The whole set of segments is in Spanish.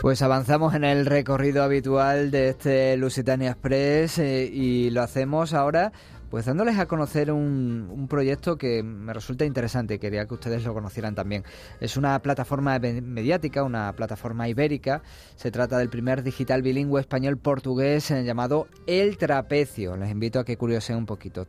Pues avanzamos en el recorrido habitual de este Lusitania Express y lo hacemos ahora pues dándoles a conocer un proyecto que me resulta interesante, quería que ustedes lo conocieran también. Es una plataforma mediática, una plataforma ibérica. Se trata del primer digital bilingüe español-portugués llamado El Trapecio. Les invito a que curioseen un poquito,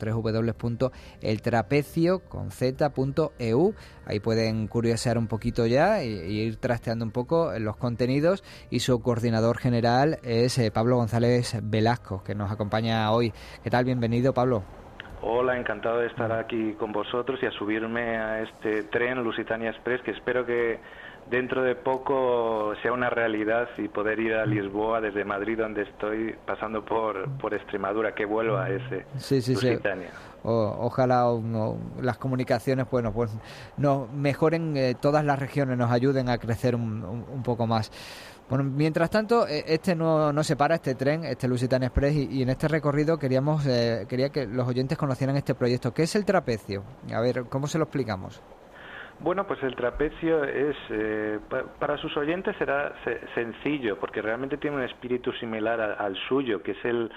www.eltrapecio.eu. Ahí pueden curiosear un poquito ya y ir trasteando un poco en los contenidos, y su coordinador general es Pablo González Velasco, que nos acompaña hoy. ¿Qué tal? Bienvenido, Pablo. Hola, encantado de estar aquí con vosotros y a subirme a este tren Lusitania Express, que espero que dentro de poco sea una realidad y poder ir a Lisboa desde Madrid, donde estoy, pasando por Extremadura, que vuelva a ese Lusitania. Sí. Ojalá las comunicaciones pues nos mejoren, todas las regiones nos ayuden a crecer un poco más. Bueno, mientras tanto, este no se para, este tren, este Lusitania Express, y en este recorrido quería que los oyentes conocieran este proyecto. ¿Qué es el Trapecio? A ver, ¿cómo se lo explicamos? Bueno, pues el Trapecio es, para sus oyentes será sencillo, porque realmente tiene un espíritu similar al suyo, que es el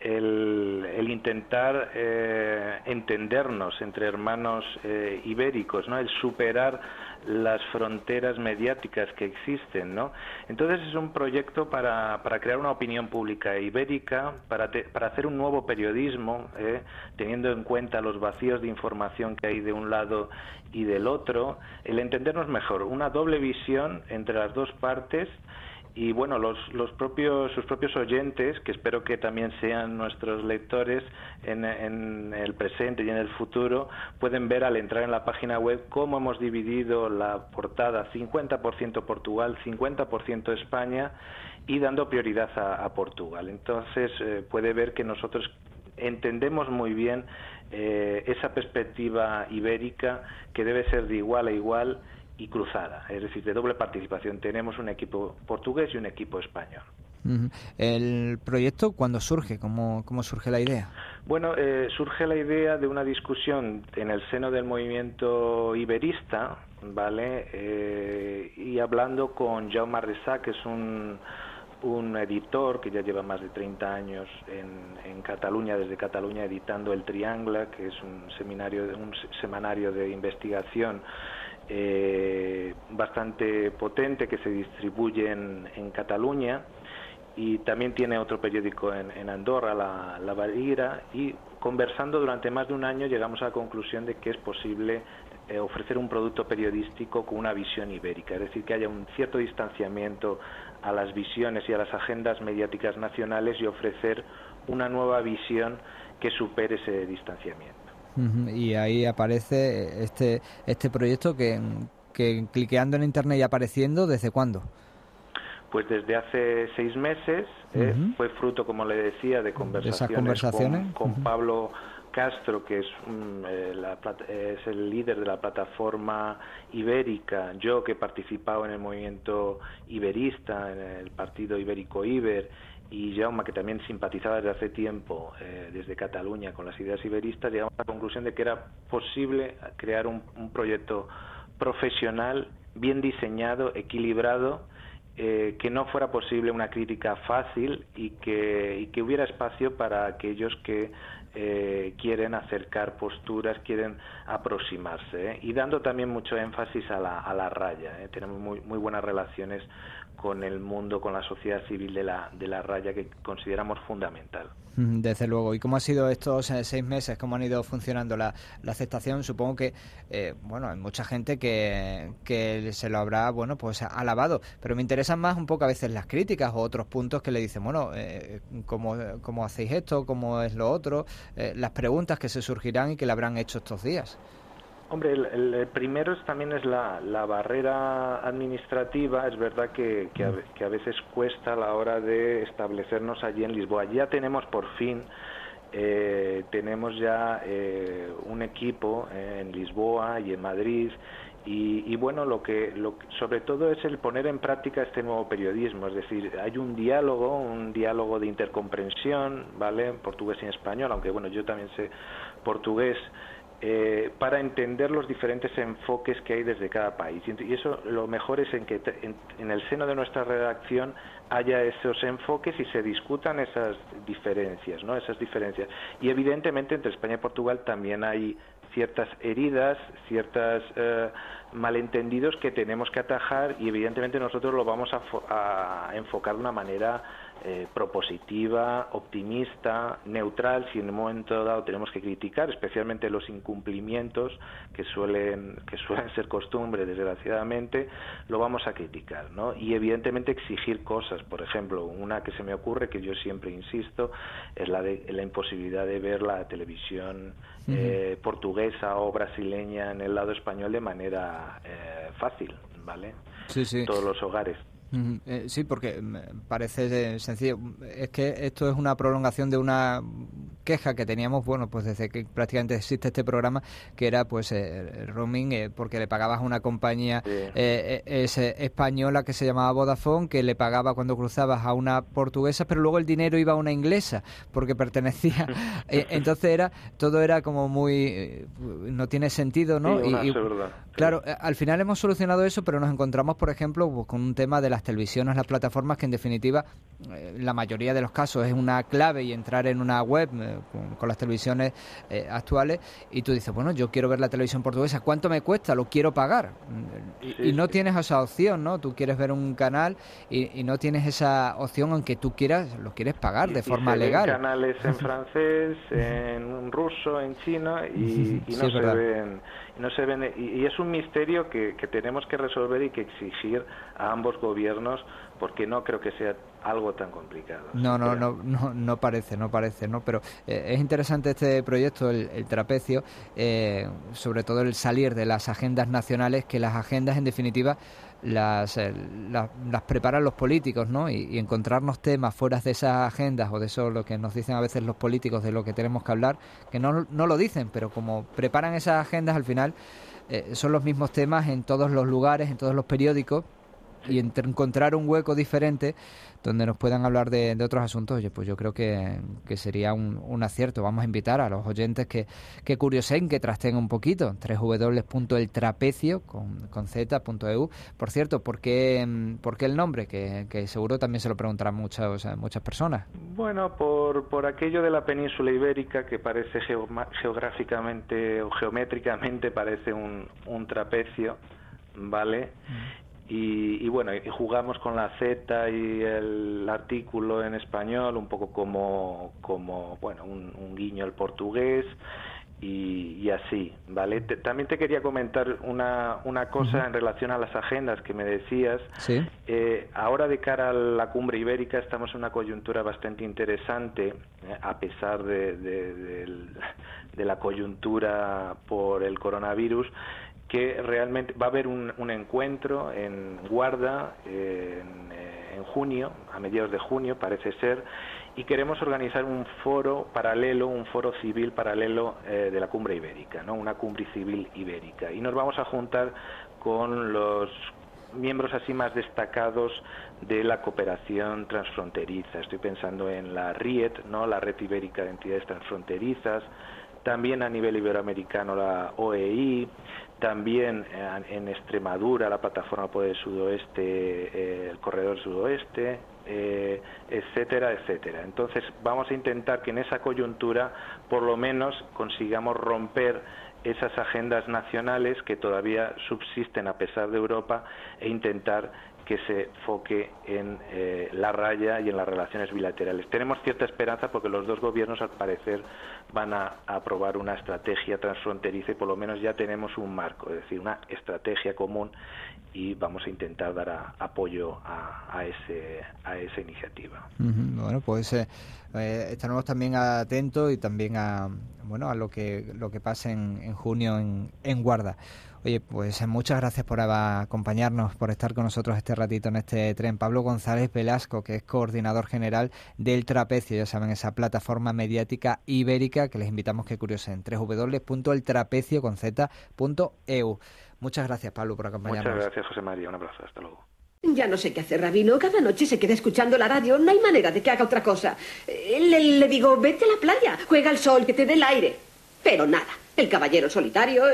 intentar entendernos entre hermanos ibéricos, ¿no? El superar las fronteras mediáticas que existen, ¿no? Entonces es un proyecto para crear una opinión pública ibérica, para hacer un nuevo periodismo, teniendo en cuenta los vacíos de información que hay de un lado y del otro, el entendernos mejor, una doble visión entre las dos partes. Y bueno, sus propios oyentes, que espero que también sean nuestros lectores en el presente y en el futuro, pueden ver al entrar en la página web cómo hemos dividido la portada 50% Portugal, 50% España, y dando prioridad a Portugal. Entonces puede ver que nosotros entendemos muy bien esa perspectiva ibérica, que debe ser de igual a igual y cruzada, es decir, de doble participación. Tenemos un equipo portugués y un equipo español. ¿El proyecto cuándo surge? ¿Cómo surge la idea? Bueno, surge la idea de una discusión en el seno del movimiento iberista, ¿vale? Y hablando con Jaume Arressà, que es un editor que ya lleva más de 30 años en Cataluña, desde Cataluña, editando El Triangle, que es un semanario de investigación bastante potente, que se distribuye en Cataluña, y también tiene otro periódico en Andorra, la Valira, y conversando durante más de un año llegamos a la conclusión de que es posible ofrecer un producto periodístico con una visión ibérica, es decir, que haya un cierto distanciamiento a las visiones y a las agendas mediáticas nacionales y ofrecer una nueva visión que supere ese distanciamiento. Y ahí aparece este proyecto que cliqueando en internet y apareciendo, ¿desde cuándo? Pues desde hace 6 meses, fue fruto, como le decía, de conversaciones con Pablo Castro, que es el líder de la plataforma ibérica, yo que he participado en el movimiento iberista, en el partido Ibérico-Iber, y Jaume, que también simpatizaba desde hace tiempo desde Cataluña con las ideas iberistas. Llegamos a la conclusión de que era posible crear un proyecto profesional, bien diseñado, equilibrado, que no fuera posible una crítica fácil y que hubiera espacio para aquellos que quieren acercar posturas, quieren aproximarse, y dando también mucho énfasis a la raya. Tenemos muy buenas relaciones con el mundo, con la sociedad civil de la raya, que consideramos fundamental. Desde luego. ¿Y cómo ha sido estos 6 meses? ¿Cómo han ido funcionando la aceptación? Supongo que hay mucha gente que se lo habrá pues alabado, pero me interesan más un poco a veces las críticas o otros puntos que le dicen, ¿cómo hacéis esto? ¿Cómo es lo otro? Las preguntas que se surgirán y que le habrán hecho estos días. Hombre, el primero también es la barrera administrativa. Es verdad que a veces cuesta a la hora de establecernos allí en Lisboa. Ya tenemos por fin, tenemos ya un equipo en Lisboa y en Madrid, y bueno, lo que sobre todo es el poner en práctica este nuevo periodismo. Es decir, hay un diálogo de intercomprensión, ¿vale? En portugués y en español, aunque bueno, yo también sé portugués. para entender los diferentes enfoques que hay desde cada país. Y eso lo mejor es en que en el seno de nuestra redacción haya esos enfoques y se discutan esas diferencias, ¿no? Esas diferencias. Y evidentemente entre España y Portugal también hay ciertas heridas, ciertos malentendidos que tenemos que atajar, y evidentemente nosotros lo vamos a enfocar de una manera propositiva, optimista, neutral. Si en un momento dado tenemos que criticar, especialmente los incumplimientos que suelen ser costumbre, desgraciadamente, lo vamos a criticar, ¿no? Y evidentemente exigir cosas. Por ejemplo, una que se me ocurre, que yo siempre insisto, es la imposibilidad de ver la televisión portuguesa o brasileña en el lado español de manera fácil, ¿vale? Sí, sí. En todos los hogares. Sí, porque parece sencillo. Es que esto es una prolongación de una queja que teníamos, bueno, pues desde que prácticamente existe este programa, que era pues el roaming, porque le pagabas a una compañía española que se llamaba Vodafone, que le pagaba cuando cruzabas a una portuguesa, pero luego el dinero iba a una inglesa, porque pertenecía. Entonces todo era como muy... no tiene sentido, ¿no? Sí, claro, al final hemos solucionado eso, pero nos encontramos, por ejemplo, pues, con un tema de las televisiones, las plataformas, que en definitiva la mayoría de los casos es una clave, y entrar en una web con las televisiones actuales, y tú dices, bueno, yo quiero ver la televisión portuguesa, ¿cuánto me cuesta? Lo quiero pagar. Y no tienes esa opción, ¿no? Tú quieres ver un canal y no tienes esa opción, aunque tú quieras, lo quieres pagar de forma legal. Ven canales en francés, en ruso, en chino, y no se ven, y es un misterio que tenemos que resolver y que exigir a ambos gobiernos, porque no creo que sea algo tan complicado. No parece, ¿no? Pero es interesante este proyecto, el trapecio, sobre todo el salir de las agendas nacionales, que las agendas en definitiva las preparan los políticos, ¿no? Y encontrarnos temas fuera de esas agendas, o de eso lo que nos dicen a veces los políticos de lo que tenemos que hablar, que no lo dicen, pero como preparan esas agendas, al final son los mismos temas en todos los lugares, en todos los periódicos, y encontrar un hueco diferente donde nos puedan hablar de otros asuntos, oye, pues yo creo que sería un acierto. Vamos a invitar a los oyentes que curiosen, que trasten un poquito. www.eltrapecio con z.eu. Por cierto, ¿por qué el nombre? Que seguro también se lo preguntarán muchas personas. Bueno, por aquello de la península ibérica, que parece geográficamente o geométricamente parece un trapecio, ¿vale? Y bueno, y jugamos con la Z y el artículo en español, un poco como bueno, un guiño al portugués, y así, ¿vale? También te quería comentar una cosa en relación a las agendas que me decías. ¿Sí? Ahora, de cara a la cumbre ibérica, estamos en una coyuntura bastante interesante, a pesar de la coyuntura por el coronavirus, que realmente va a haber un encuentro en Guarda en junio, a mediados de junio parece ser, y queremos organizar un foro paralelo, un foro civil paralelo de la cumbre ibérica, ¿no? Una cumbre civil ibérica, y nos vamos a juntar con los miembros así más destacados de la cooperación transfronteriza. Estoy pensando en la RIET, ¿no? La Red Ibérica de Entidades Transfronterizas, también a nivel iberoamericano la OEI, también en Extremadura la Plataforma por el Sudoeste, el Corredor Sudoeste, etcétera, etcétera. Entonces vamos a intentar que en esa coyuntura por lo menos consigamos romper esas agendas nacionales que todavía subsisten a pesar de Europa, e intentar que se foque en la raya y en las relaciones bilaterales. Tenemos cierta esperanza porque los dos gobiernos, al parecer, van a aprobar una estrategia transfronteriza, y por lo menos ya tenemos un marco, es decir, una estrategia común, y vamos a intentar dar apoyo a esa iniciativa. Bueno, pues estaremos también atentos, y también a lo que pase en junio en Guarda. Oye, pues muchas gracias por acompañarnos, por estar con nosotros este ratito en este tren. Pablo González Velasco, que es coordinador general del Trapecio, ya saben, esa plataforma mediática ibérica que les invitamos que curiosen, www.eltrapecio.eu. Muchas gracias, Pablo, por acompañarnos. Muchas gracias, José María. Un abrazo. Hasta luego. Ya no sé qué hacer, Rabino. Cada noche se queda escuchando la radio. No hay manera de que haga otra cosa. Le digo, vete a la playa, juega al sol, que te dé el aire. Pero nada. El caballero solitario,